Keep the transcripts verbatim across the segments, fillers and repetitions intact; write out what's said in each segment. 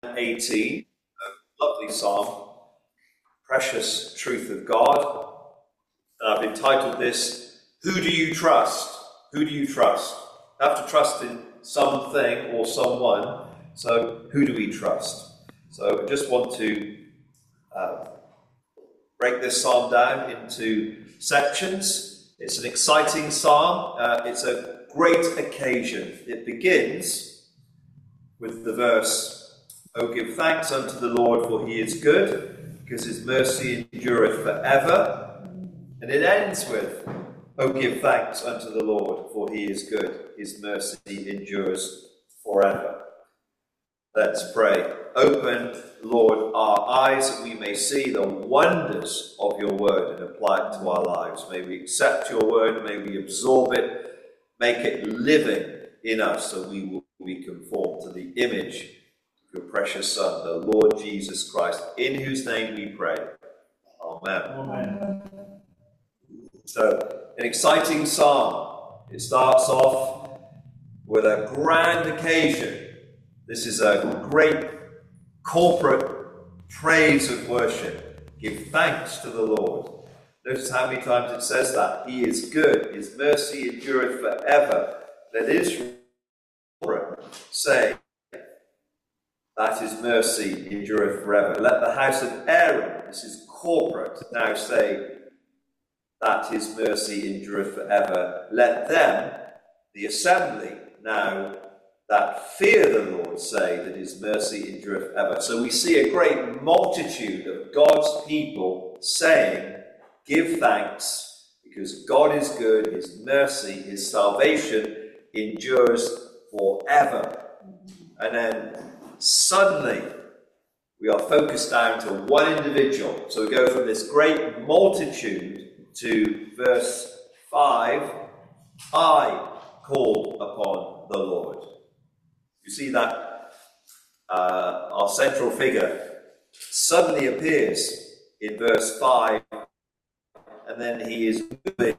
eighteen, a lovely psalm, Precious Truth of God. And I've entitled this, Who Do You Trust? Who do you trust? You have to trust in something or someone, so who do we trust? So I just want to uh, break this psalm down into sections. It's an exciting psalm. Uh, it's a great occasion. It begins with the verse, O give thanks unto the Lord, for he is good, because his mercy endureth forever. And it ends with, O give thanks unto the Lord, for he is good, his mercy endures forever. Let's pray. Open, Lord, our eyes that we may see the wonders of your word and apply it to our lives. May we accept your word, may we absorb it, make it living in us, so we will be conformed to the image of your precious Son, the Lord Jesus Christ, in whose name we pray. Amen. Amen. So, an exciting psalm. It starts off with a grand occasion. This is a great corporate praise of worship. Give thanks to the Lord. Notice how many times it says that. He is good. His mercy endureth forever. Let Israel say that his mercy endureth forever. Let the house of Aaron, this is corporate, now say that his mercy endureth forever. Let them, the assembly, now that fear the Lord, say that his mercy endureth forever. So we see a great multitude of God's people saying, give thanks, because God is good, his mercy, his salvation endures forever. And then suddenly we are focused down to one individual. So we go from this great multitude to verse five, I call upon the Lord. You see that uh, our central figure suddenly appears in verse five, and then he is moving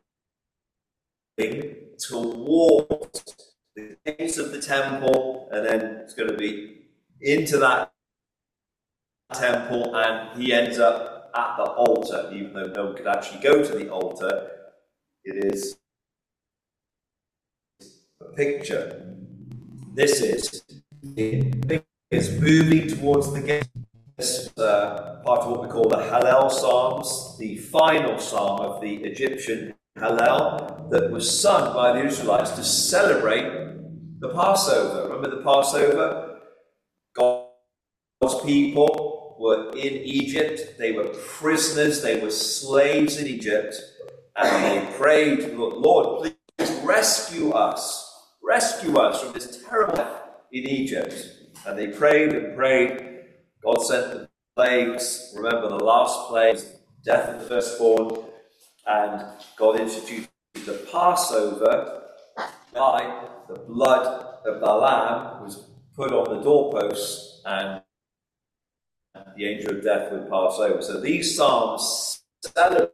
towards the gates of the temple, and then it's going to be into that temple, and he ends up at the altar, even though no one could actually go to the altar. It is a picture. This is is moving towards the gate. This is uh, part of what we call the Hallel Psalms, the final psalm of the Egyptian Hallel that was sung by the Israelites to celebrate the Passover. Remember the Passover? God's people were in Egypt, they were prisoners, they were slaves in Egypt, and they prayed, Lord, please rescue us, rescue us from this terrible death in Egypt. And they prayed and prayed. God sent the plagues. Remember, the last plague was death of the firstborn, and God instituted the Passover by the blood of the lamb was put on the doorposts, and the angel of death would pass over. So these psalms celebrate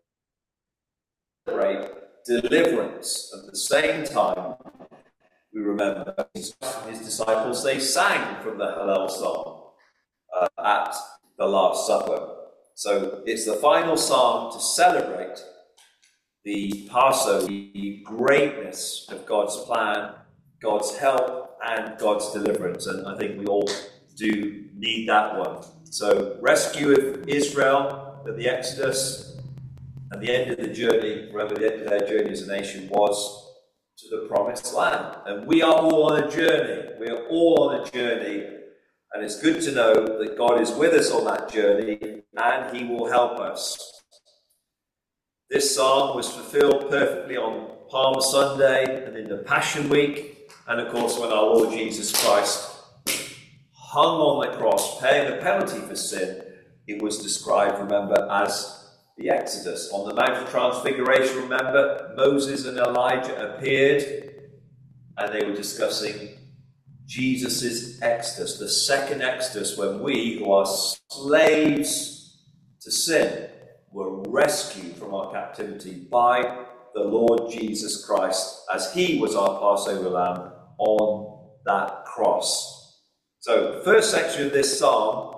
deliverance. At the same time, we remember his disciples, they sang from the Hallel psalm uh, at the Last Supper. So it's the final psalm to celebrate the Passover, the greatness of God's plan, God's help, and God's deliverance. And I think we all do need that one. So, rescue of Israel at the Exodus, and the end of the journey, remember the end of their journey as a nation was to the promised land. And we are all on a journey. We are all on a journey, and it's good to know that God is with us on that journey, and he will help us. This psalm was fulfilled perfectly on Palm Sunday and in the Passion Week, and of course when our Lord Jesus Christ hung on the cross, paying the penalty for sin, it was described, remember, as the Exodus. On the Mount of Transfiguration, remember, Moses and Elijah appeared, and they were discussing Jesus' Exodus, the second Exodus, when we, who are slaves to sin, were rescued from our captivity by the Lord Jesus Christ, as he was our Passover lamb on that cross. So the first section of this psalm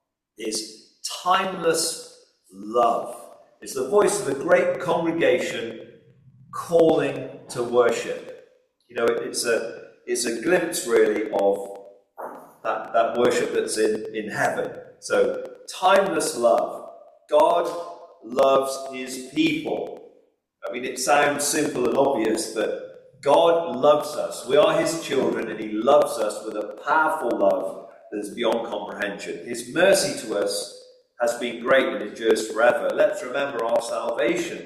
is timeless love. It's the voice of a great congregation calling to worship. You know, it's a it's a glimpse really of that, that worship that's in, in heaven. So timeless love. God loves his people. I mean, it sounds simple and obvious, but God loves us. We are his children, and he loves us with a powerful love that is beyond comprehension. His mercy to us has been great and endures forever. Let's remember our salvation,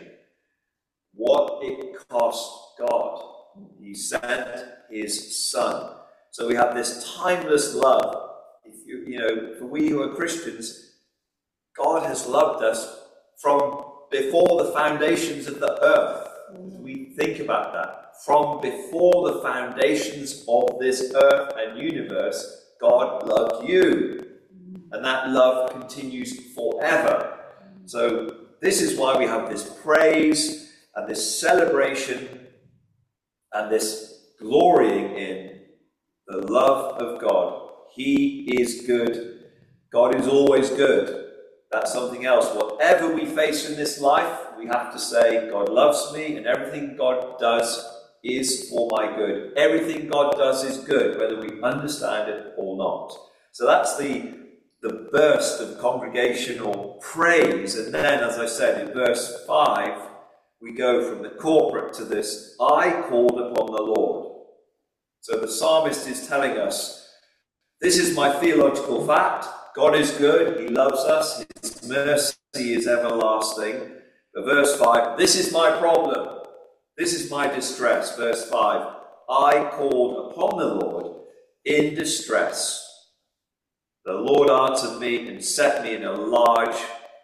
what it cost God. He sent his Son. So we have this timeless love. If you, you know, for we who are Christians, God has loved us from before the foundations of the earth. We think about that. From before the foundations of this earth and universe, God loved you. And that love continues forever. So this is why we have this praise and this celebration and this glorying in the love of God. He is good. God is always good. That's something else. Whatever we face in this life, we have to say, God loves me, and everything God does is for my good. Everything God does is good, whether we understand it or not. So that's the, the burst of congregational praise. And then, as I said, in verse five, we go from the corporate to this, I called upon the Lord. So the psalmist is telling us, this is my theological fact. God is good, he loves us, his mercy is everlasting. But verse five, this is my problem, this is my distress. Verse five, I called upon the Lord in distress. The Lord answered me and set me in a large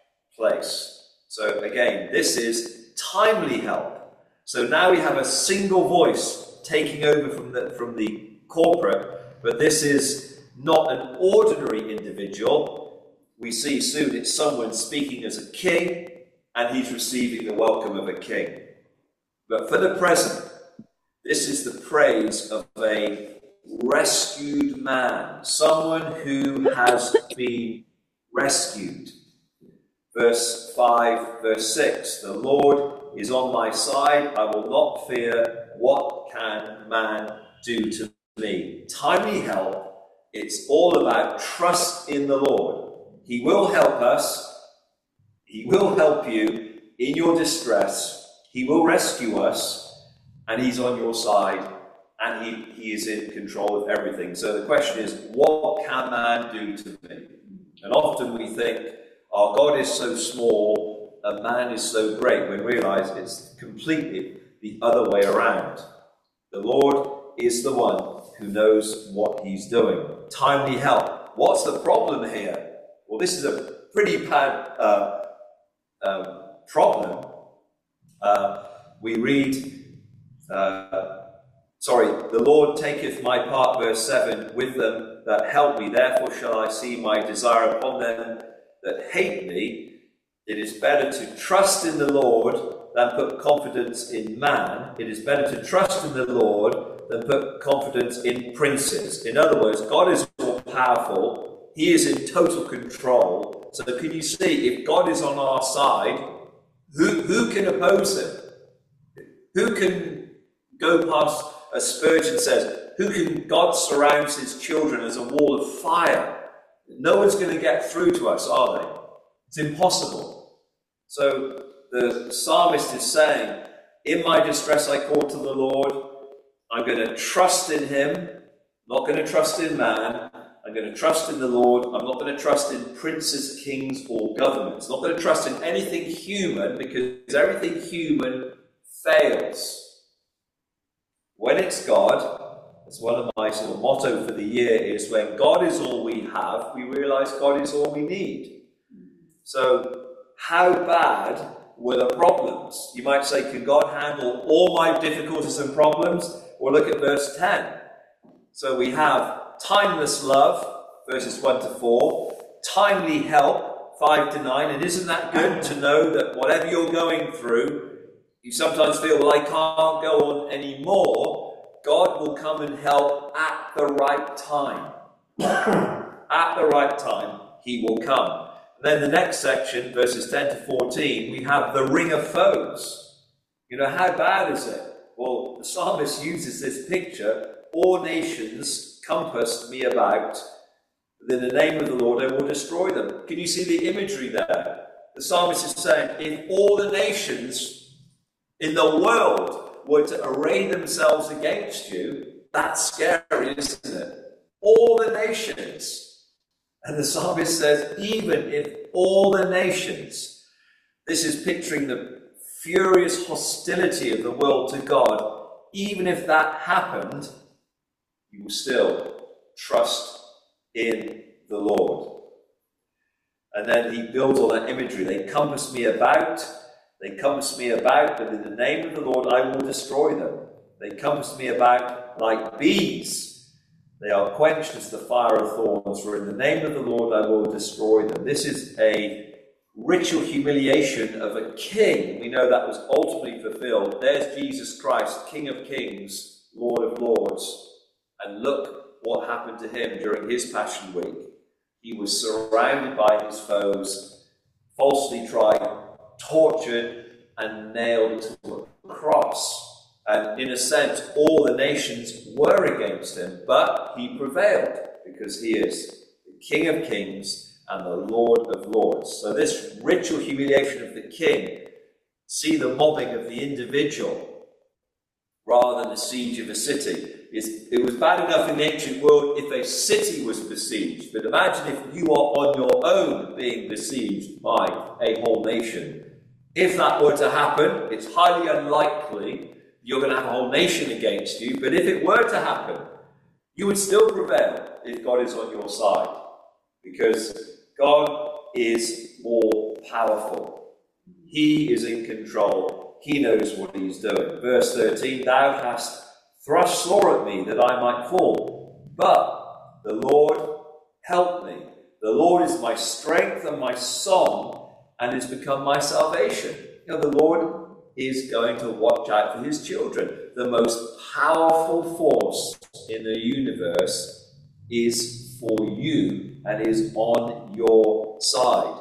place. So again, this is timely help. So now we have a single voice taking over from the, from the corporate, but this is not an ordinary individual. We see soon it's someone speaking as a king, and he's receiving the welcome of a king. But for the present, this is the praise of a rescued man, someone who has been rescued. Verse five, verse six, the Lord is on my side, I will not fear. What can man do to me? Timely help. It's all about trust in the Lord. He will help us. He will help you in your distress. He will rescue us, and he's on your side, and he, he is in control of everything. So the question is, what can man do to me? And often we think, oh, God is so small, a man is so great, when we realize it's completely the other way around. The Lord is the one who knows what he's doing. Timely help. What's the problem here? Well, this is a pretty bad uh, um, problem. Uh, we read, uh, sorry, the Lord taketh my part, verse seven, with them that help me. Therefore shall I see my desire upon them that hate me. It is better to trust in the Lord than put confidence in man. It is better to trust in the Lord than put confidence in princes. In other words, God is all powerful. He is in total control. So can you see, if God is on our side, who, who can oppose him? Who can go past, as Spurgeon says, who can, God surrounds his children as a wall of fire. No one's going to get through to us, are they? It's impossible. So the psalmist is saying, in my distress I called to the Lord. I'm going to trust in him, not going to trust in man. I'm going to trust in the Lord. I'm not going to trust in princes, kings, or governments. I'm not going to trust in anything human, because everything human fails. When it's God, as one of my sort of motto for the year is, when God is all we have, we realize God is all we need. So how bad were the problems? You might say, can God handle all my difficulties and problems? Well, look at verse ten. So we have timeless love, verses one to four, timely help, five to nine. And isn't that good to know that whatever you're going through, you sometimes feel, well, I can't go on anymore. God will come and help at the right time. At the right time, he will come. And then the next section, verses ten to fourteen, we have the ring of foes. You know, how bad is it? Well, the psalmist uses this picture: all nations compass me about. In the name of the Lord, I will destroy them. Can you see the imagery there? The psalmist is saying, if all the nations in the world were to array themselves against you, that's scary, isn't it? All the nations. And the psalmist says, even if all the nations, this is picturing the furious hostility of the world to God, even if that happened, you will still trust in the Lord. And then he builds on that imagery. They compass me about, they compass me about, but in the name of the Lord I will destroy them. They compass me about like bees. They are quenched as the fire of thorns, for in the name of the Lord I will destroy them. This is a ritual humiliation of a king. We know that was ultimately fulfilled. There's Jesus Christ, King of Kings, Lord of Lords. And look what happened to him during his Passion Week. He was surrounded by his foes, falsely tried, tortured, and nailed to a cross. And in a sense, all the nations were against him, but he prevailed because he is the King of Kings and the Lord of Lords. So this ritual humiliation of the king, see the mobbing of the individual rather than the siege of a city. It was bad enough in the ancient world if a city was besieged, but imagine if you are on your own being besieged by a whole nation. If that were to happen, it's highly unlikely you're going to have a whole nation against you, but if it were to happen, you would still prevail if God is on your side, because God is more powerful. He is in control. He knows what he's doing. Verse thirteen, thou hast thrust sore at me that I might fall, but the Lord helped me. The Lord is my strength and my song, and has become my salvation. You know, the Lord is going to watch out for his children. The most powerful force in the universe is for you and is on your side.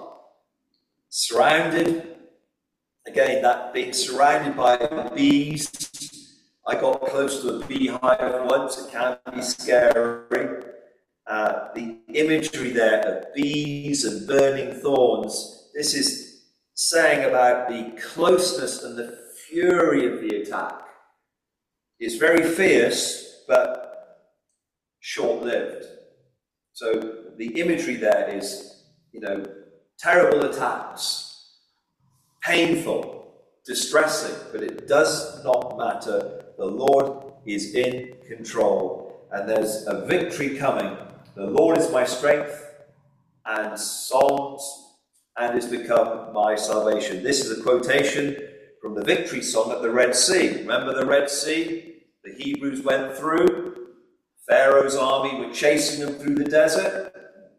Surrounded, again, that being surrounded by bees. I got close to a beehive once. It can be scary. Uh, the imagery there of bees and burning thorns, this is saying about the closeness and the fury of the attack. It's very fierce, but short-lived. So the imagery there is, you know, terrible attacks, painful, distressing, but it does not matter. The Lord is in control, and there's a victory coming. The Lord is my strength and songs, and has become my salvation. This is a quotation from the victory song at the Red Sea. Remember the Red Sea? The Hebrews went through. Pharaoh's army were chasing them through the desert,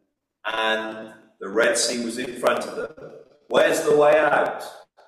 and the Red Sea was in front of them. Where's the way out?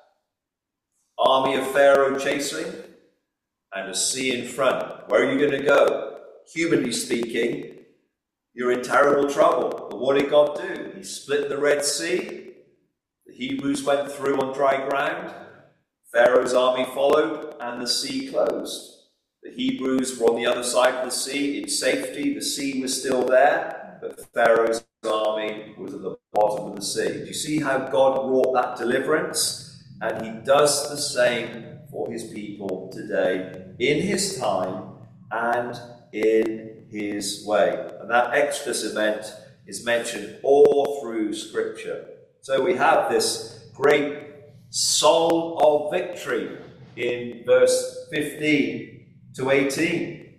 Army of Pharaoh chasing, and a sea in front. Where are you going to go? Humanly speaking, you're in terrible trouble. But what did God do? He split the Red Sea. The Hebrews went through on dry ground. Pharaoh's army followed, and the sea closed. The Hebrews were on the other side of the sea in safety. The sea was still there, but Pharaoh's army was at the bottom of the sea. Do you see how God wrought that deliverance? And he does the same for his people today, in his time and in his way. And that Exodus event is mentioned all through Scripture. So we have this great song of victory in verse fifteen to eighteen.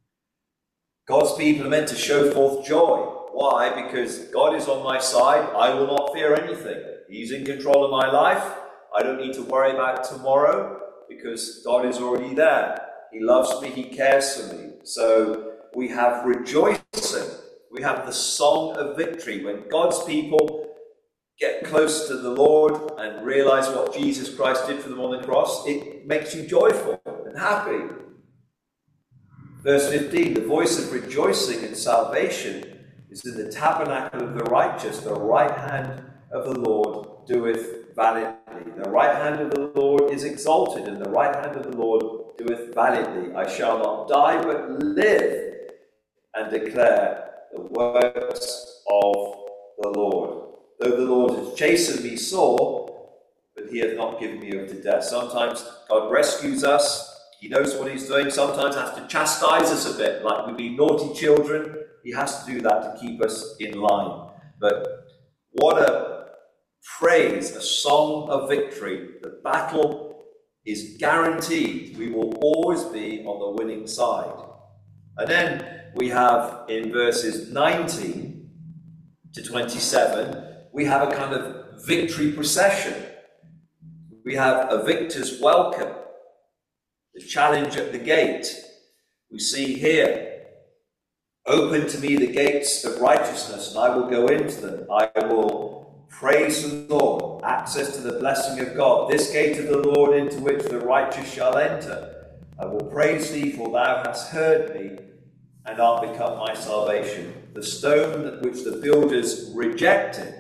God's people are meant to show forth joy. Why? Because God is on my side. I will not fear anything. He's in control of my life. I don't need to worry about tomorrow because God is already there. He loves me. He cares for me. So we have rejoicing. We have the song of victory. When God's people get close to the Lord and realize what Jesus Christ did for them on the cross, it makes you joyful and happy. Verse fifteen, the voice of rejoicing and salvation is in the tabernacle of the righteous. The right hand of the Lord doeth valiantly. The right hand of the Lord is exalted, and the right hand of the Lord doeth valiantly. I shall not die, but live, and declare the works of the Lord. Though the Lord has chastened me sore, but he hath not given me over to death. Sometimes God rescues us. He knows what he's doing. Sometimes has to chastise us a bit, like we've been naughty children. He has to do that to keep us in line. But what a praise, a song of victory. The battle is guaranteed. We will always be on the winning side. And then we have in verses nineteen to twenty-seven, we have a kind of victory procession. We have a victor's welcome, the challenge at the gate. We see here, open to me the gates of righteousness, and I will go into them. I will praise the Lord, access to the blessing of God. This gate of the Lord into which the righteous shall enter. I will praise thee, for thou hast heard me, and art become my salvation. The stone which the builders rejected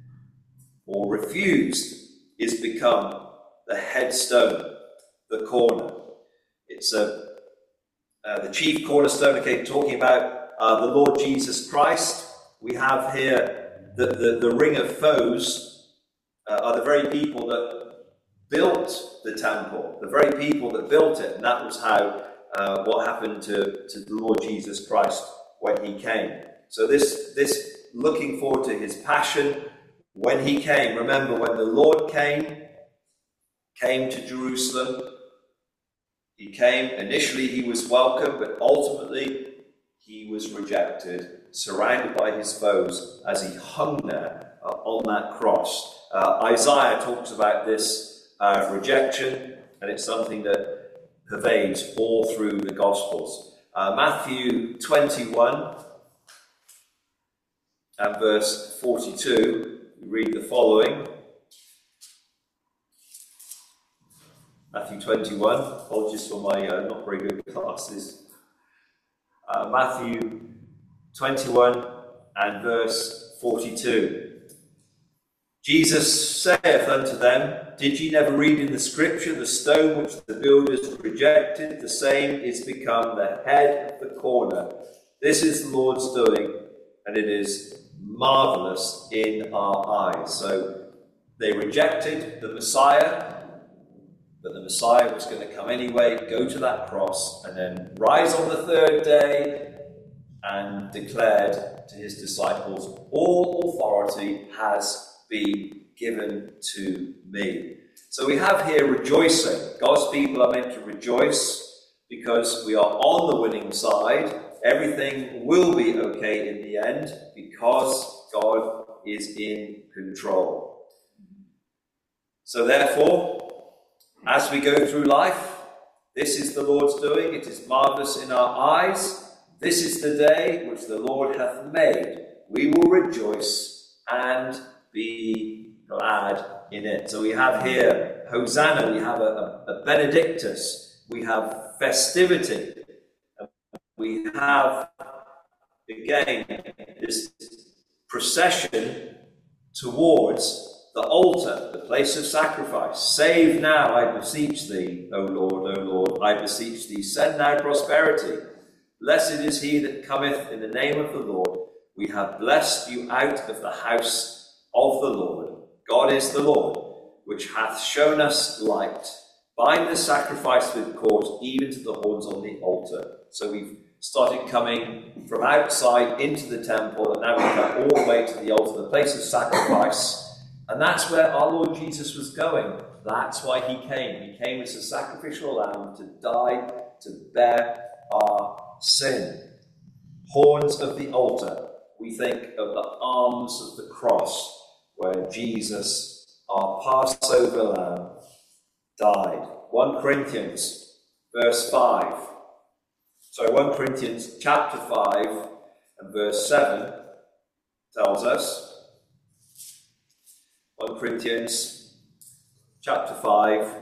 or refused is become the headstone, the corner. It's a, uh, the chief cornerstone, okay, talking about uh, the Lord Jesus Christ. We have here the, the, the ring of foes uh, are the very people that built the temple, the very people that built it, and that was how uh, what happened to, to the Lord Jesus Christ when he came. So this, this looking forward to his passion when he came. Remember, when the Lord came, came to Jerusalem, he came, initially he was welcome, but ultimately he was rejected, surrounded by his foes as he hung there uh, on that cross. Uh, Isaiah talks about this uh, rejection, and it's something that pervades all through the Gospels. Uh, Matthew twenty-one and verse forty-two, we read the following. Matthew twenty-one, apologies for my uh, not very good glasses. Uh, Matthew twenty-one and verse forty-two. Jesus saith unto them, Did ye never read in the scripture, the stone which the builders rejected, the same is become the head of the corner. This is the Lord's doing, and it is marvellous in our eyes. So they rejected the Messiah, but the Messiah was going to come anyway, go to that cross, and then rise on the third day, and declared to his disciples, all authority has been given to me. So we have here rejoicing. God's people are meant to rejoice because we are on the winning side. Everything will be okay in the end because God is in control. So therefore, as we go through life, this is the Lord's doing. It is marvellous in our eyes. This is the day which the Lord hath made. We will rejoice and be glad in it. So we have here Hosanna, we have a, a, a Benedictus, we have festivity, we have again this procession towards the altar, the place of sacrifice. Save now, I beseech thee, O Lord, O Lord, I beseech thee, send now prosperity. Blessed is he that cometh in the name of the Lord. We have blessed you out of the house of the Lord. God is the Lord, which hath shown us light. Bind the sacrifice with cords, even to the horns on the altar. So we've started coming from outside into the temple, and now we've come all the way to the altar, the place of sacrifice. And that's where our Lord Jesus was going. That's why he came. He came as a sacrificial lamb to die, to bear our sin. Horns of the altar. We think of the arms of the cross, where Jesus, our Passover lamb, died. First Corinthians, verse five. So First Corinthians chapter five and verse seven tells us, First Corinthians chapter five,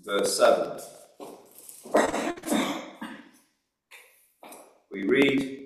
verse seven. We read,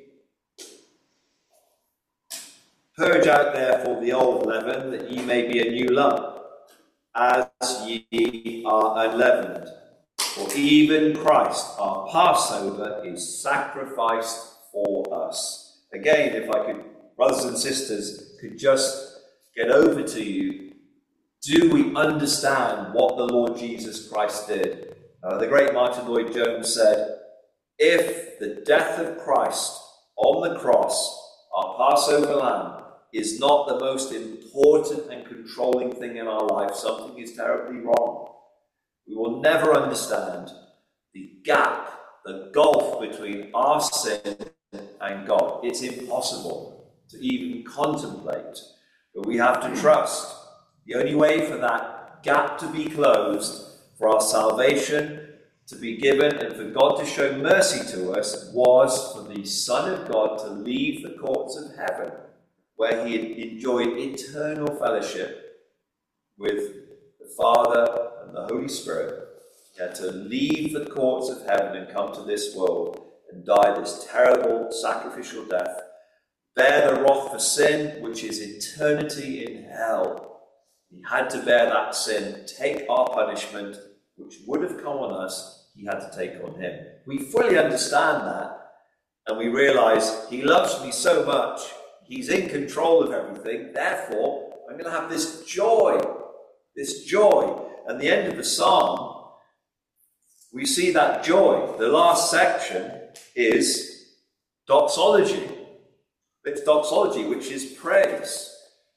"Purge out therefore the old leaven, that ye may be a new lump, as ye are unleavened. For even Christ, our Passover, is sacrificed for us." Again, if I could, brothers and sisters, could just get over to you, do we understand what the Lord Jesus Christ did? Uh, the great Martin Lloyd-Jones said, "If the death of Christ on the cross, our Passover lamb, is not the most important and controlling thing in our life, something is terribly wrong. We will never understand the gap, the gulf between our sin and God. It's impossible to even contemplate. But we have to trust. The only way for that gap to be closed, for our salvation to be given, and for God to show mercy to us, was for the Son of God to leave the courts of heaven, where he had enjoyed eternal fellowship with the Father and the Holy Spirit. He had to leave the courts of heaven and come to this world and die this terrible sacrificial death, bear the wrath for sin, which is eternity in hell. He had to bear that sin, take our punishment, which would have come on us. He had to take on him. We fully understand that, and we realize he loves me so much, he's in control of everything, therefore I'm going to have this joy, this joy. At the end of the psalm, we see that joy. The last section is doxology. It's doxology, which is praise.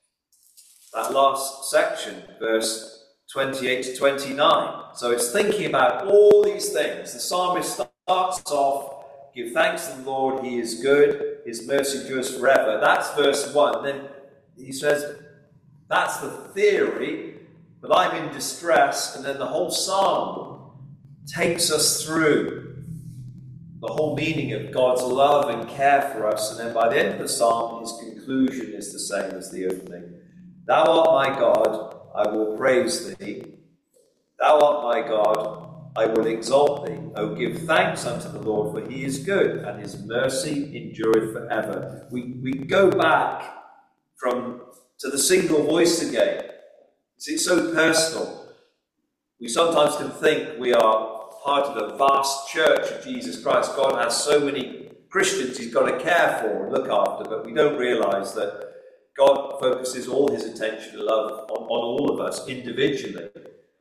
That last section, verse twenty-eight to twenty-nine. So it's thinking about all these things. The psalmist starts off, "Give thanks to the Lord, he is good, his mercy endures forever." That's verse one. Then he says, that's the theory, but I'm in distress. And then the whole psalm takes us through the whole meaning of God's love and care for us. And then by the end of the psalm, his conclusion is the same as the opening. "Thou art my God, I will praise thee. Thou art my God, I will exalt thee. O give thanks unto the Lord, for he is good, and his mercy endureth forever." We, we go back from to the single voice again. It's so personal. We sometimes can think we are part of a vast church of Jesus Christ. God has so many Christians he's got to care for and look after, but we don't realise that God focuses all his attention and love on, on all of us individually.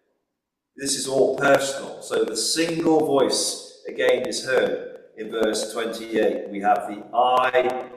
This is all personal. So the single voice again is heard in verse twenty-eight. We have the I,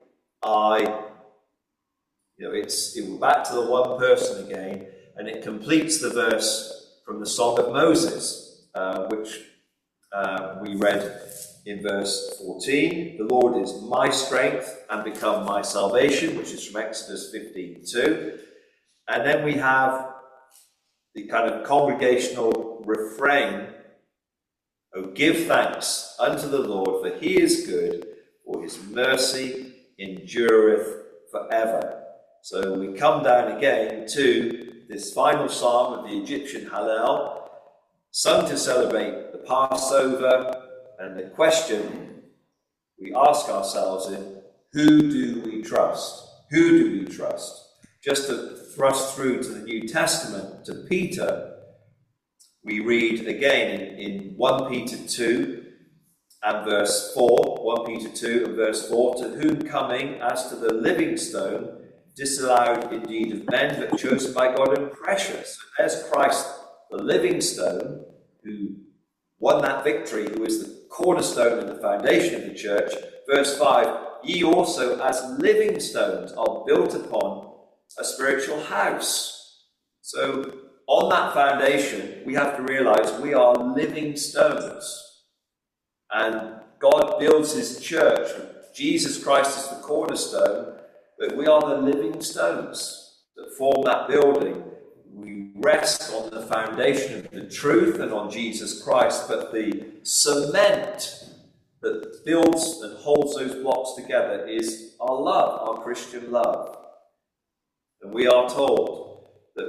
I. You know, it's it, we're back to the one person again, and it completes the verse from the Song of Moses, uh, which uh, we read in verse fourteen. "The Lord is my strength and become my salvation," which is from Exodus fifteen two. And then we have the kind of congregational refrain, "O give thanks unto the Lord, for he is good, for his mercy endureth forever." So we come down again to this final psalm of the Egyptian Hallel, sung to celebrate the Passover. And the question we ask ourselves is, who do we trust? Who do we trust? Just to thrust through to the New Testament, to Peter, we read again in, in First Peter two and verse four, First Peter two and verse four, "To whom coming as to the living stone, disallowed indeed of men, but chosen by God and precious." So there's Christ, the living stone, who won that victory, who is the cornerstone and the foundation of the church. Verse five, "Ye also as living stones are built upon a spiritual house." So on that foundation, we have to realize we are living stones. And God builds his church. Jesus Christ is the cornerstone, but we are the living stones that form that building. We rest on the foundation of the truth and on Jesus Christ, but the cement that builds and holds those blocks together is our love, our Christian love. And we are told that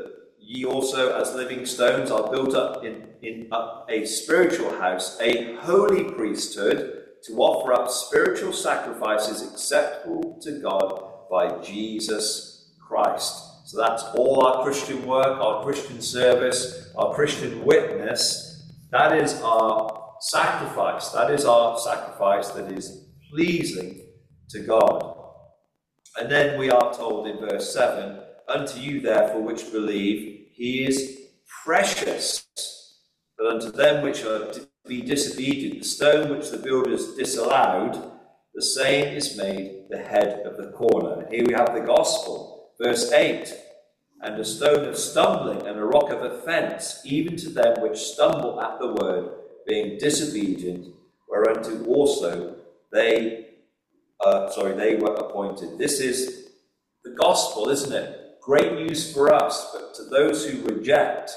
Ye also, as living stones, are built up in, in up a spiritual house, a holy priesthood, to offer up spiritual sacrifices acceptable to God by Jesus Christ. So that's all our Christian work, our Christian service, our Christian witness. That is our sacrifice. That is our sacrifice that is pleasing to God. And then we are told in verse seven, unto you therefore which believe, he is precious. But unto them which are to be disobedient, the stone which the builders disallowed, the same is made the head of the corner. And here we have the gospel. Verse eight, and a stone of stumbling and a rock of offence, even to them which stumble at the word, being disobedient, whereunto also they Uh, sorry, they were appointed. This is the gospel, isn't it? Great news for us, but to those who reject,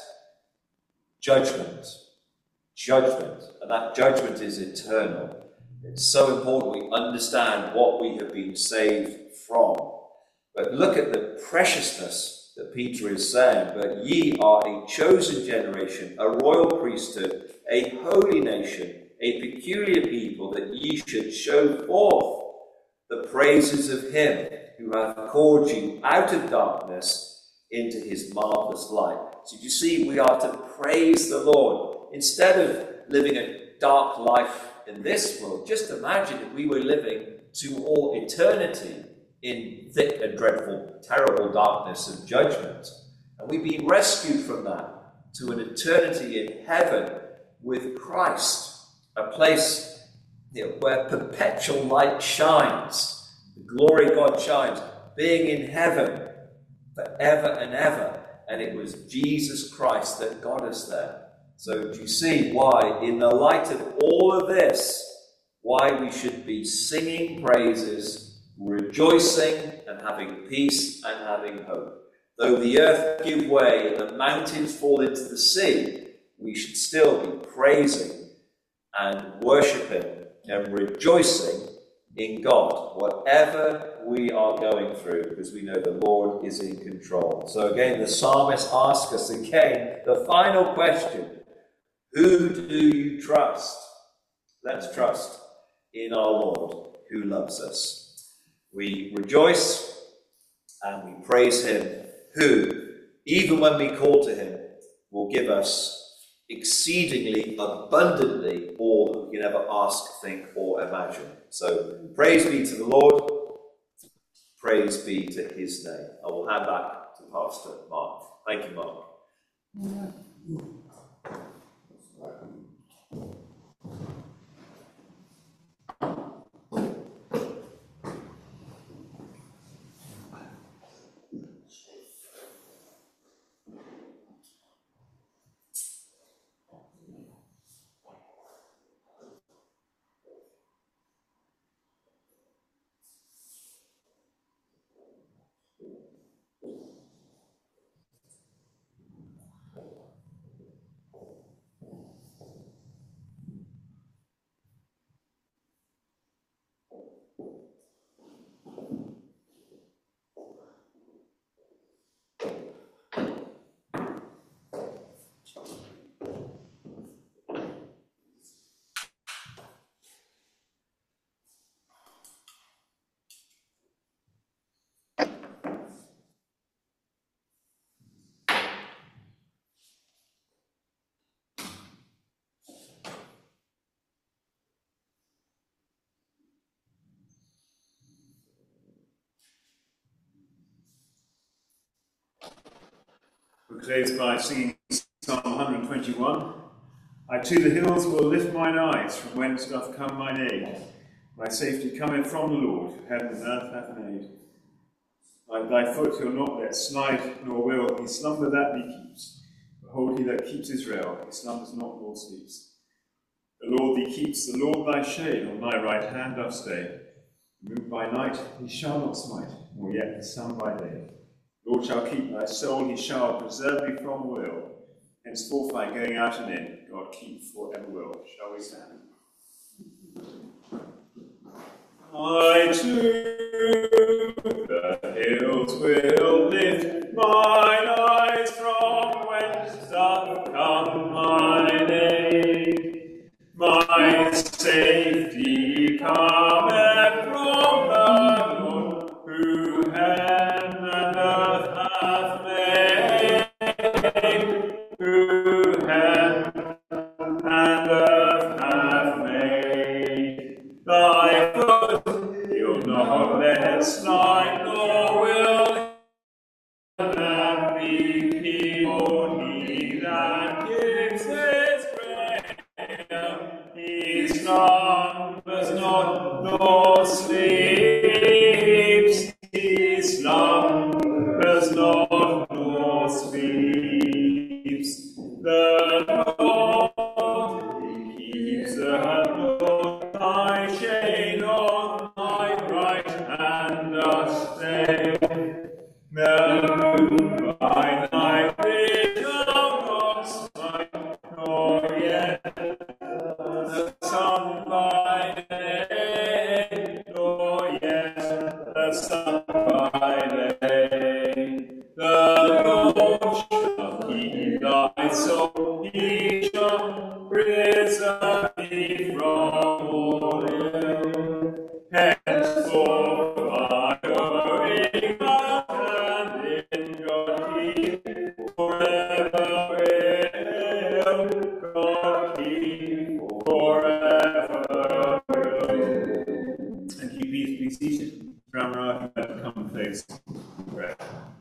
judgment. Judgment. And that judgment is eternal. It's so important we understand what we have been saved from. But look at the preciousness that Peter is saying. But ye are a chosen generation, a royal priesthood, a holy nation, a peculiar people, that ye should show forth the praises of him who hath called you out of darkness into his marvellous light. So you see, we are to praise the Lord. Instead of living a dark life in this world, just imagine if we were living to all eternity in thick and dreadful, terrible darkness and judgment. And we've been rescued from that to an eternity in heaven with Christ, a place, you know, where perpetual light shines, the glory of God shines, being in heaven forever and ever. And it was Jesus Christ that got us there. So do you see why, in the light of all of this, why we should be singing praises, rejoicing and having peace and having hope? Though the earth give way and the mountains fall into the sea, we should still be praising and worshipping and rejoicing in God, whatever we are going through, because we know the Lord is in control. So again, the psalmist asks us again the final question: who do you trust? Let's trust in our Lord who loves us. We rejoice and we praise him who, even when we call to him, will give us exceedingly abundantly all that we can ever ask, think, or imagine. So praise be to the Lord, praise be to his name. I will hand back to Pastor Mark. Thank you, Mark. We close by singing Psalm one hundred twenty-one. I to the hills will lift mine eyes, from whence doth come mine aid. My safety cometh from the Lord, who heaven and earth hath made. Like thy foot he'll not let slide, nor will he slumber that thee keeps. Behold, he that keeps Israel, he slumbers not nor sleeps. The Lord thee keeps, the Lord thy shade on thy right hand doth stay. Moved by night, he shall not smite, nor yet the sun by day. The Lord shall keep thy soul, he shall preserve thee from will. Henceforth thy going out and in, God keep for ever will. Shall we stand? I to the hills will lift mine eyes from safety cometh from the Lord, who heaven and earth hath made, who heaven and earth hath made. Thy foot will not let slide, nor will and be people he that gives his prayer. He slumbers not, nor sleeps. He slumbers not, nor sleeps. The Lord, he keeps the Lord thy shade on thy right hand doth stay. The moon by night it shall not smite, nor yet the sun by day, nor yet the sun by day. The Lord shall keep thy soul, he shall preserve thee from all ill. Henceforth I worry not, and in God keep forever will. God keep forever will. And keep peace, be seated. Ramrah, you have come and face prayer.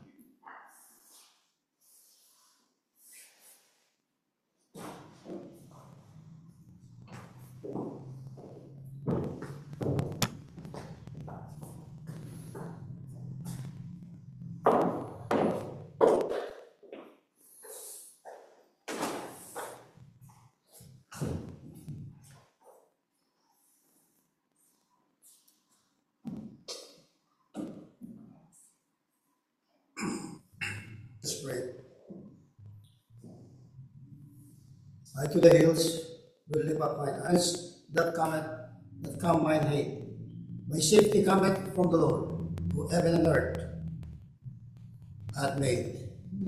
Let's pray. I to the hills will lift up mine eyes, that cometh, that come mine aid. My safety cometh from the Lord, who heaven and earth hath made.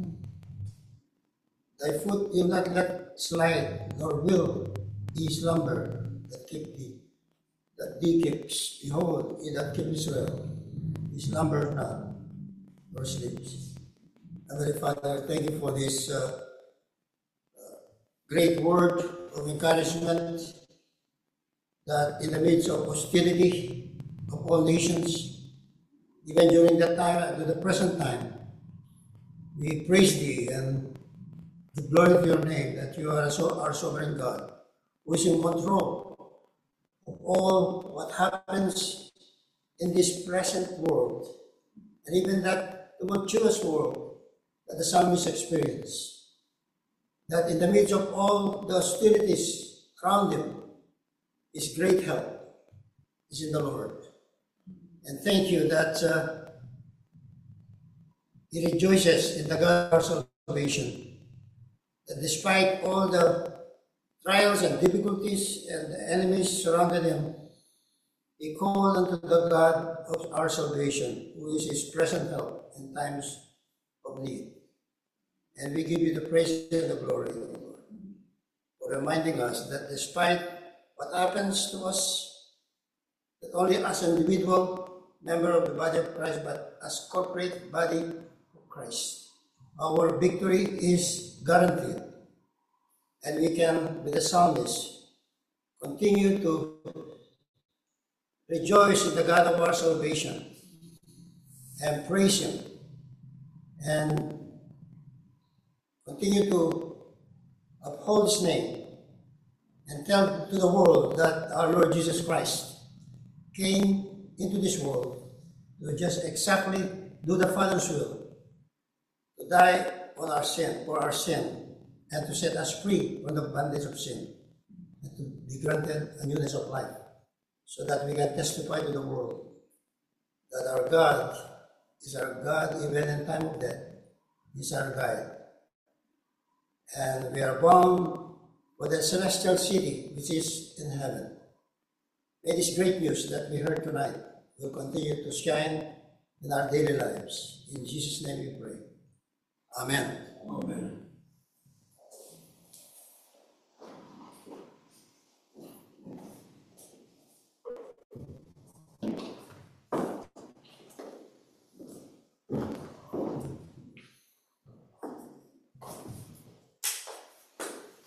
Thy foot will not let slide, nor will he slumber that keep thee, that thee keeps. Behold, he that keeps Israel, he slumbers not, nor sleeps. Heavenly Father, thank you for this uh, uh, great word of encouragement that in the midst of hostility of all nations, even during that time, to the present time, we praise thee and the glory of your name, that you are so, our sovereign God, who is in control of all what happens in this present world, and even that tumultuous world that the psalmist experienced, that in the midst of all the hostilities around him, his great help is in the Lord. And thank you that uh, he rejoices in the God of our salvation, that despite all the trials and difficulties and the enemies surrounded him, he called unto the God of our salvation, who is his present help in times of need. And we give you the praise and the glory, Lord, for reminding us that despite what happens to us, that only as an individual member of the body of Christ, but as corporate body of Christ, our victory is guaranteed. And we can, with the psalmist, continue to rejoice in the God of our salvation and praise him and continue to uphold his name and tell to the world that our Lord Jesus Christ came into this world to just exactly do the Father's will, to die on our sin, for our sin, and to set us free from the bondage of sin, and to be granted a newness of life, so that we can testify to the world that our God is our God even in time of death. He's our guide. And we are bound for the celestial city which is in heaven. May this great news that we heard tonight will continue to shine in our daily lives. In Jesus' name we pray. Amen. Amen.